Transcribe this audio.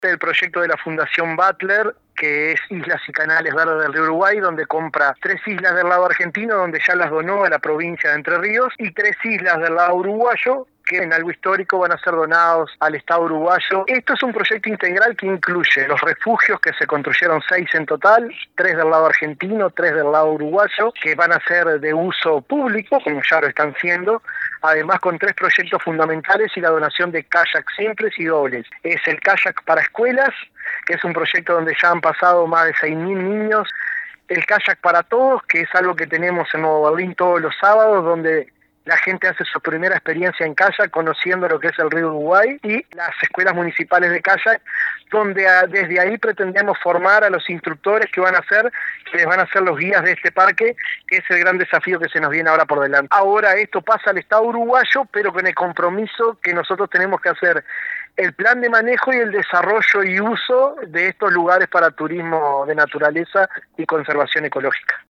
del proyecto de la Fundación Butler, que es Islas y Canales Verdes del Río Uruguay, donde compra 3 islas del lado argentino, donde ya las donó a la provincia de Entre Ríos, y 3 islas del lado uruguayo, que en algo histórico van a ser donados al Estado uruguayo. Esto es un proyecto integral que incluye los refugios, que se construyeron 6 en total, 3 del lado argentino, 3 del lado uruguayo, que van a ser de uso público, como ya lo están siendo, además con 3 proyectos fundamentales y la donación de kayaks simples y dobles. Es el kayak para escuelas, que es un proyecto donde ya han pasado más de 6.000 niños, el kayak para todos, que es algo que tenemos en Nuevo Berlín todos los sábados, donde la gente hace su primera experiencia en kayak, conociendo lo que es el río Uruguay, y las escuelas municipales de kayak, donde desde ahí pretendemos formar a los instructores que les van a ser los guías de este parque, que es el gran desafío que se nos viene ahora por delante. Ahora esto pasa al Estado uruguayo, pero con el compromiso que nosotros tenemos que hacer el plan de manejo y el desarrollo y uso de estos lugares para turismo de naturaleza y conservación ecológica.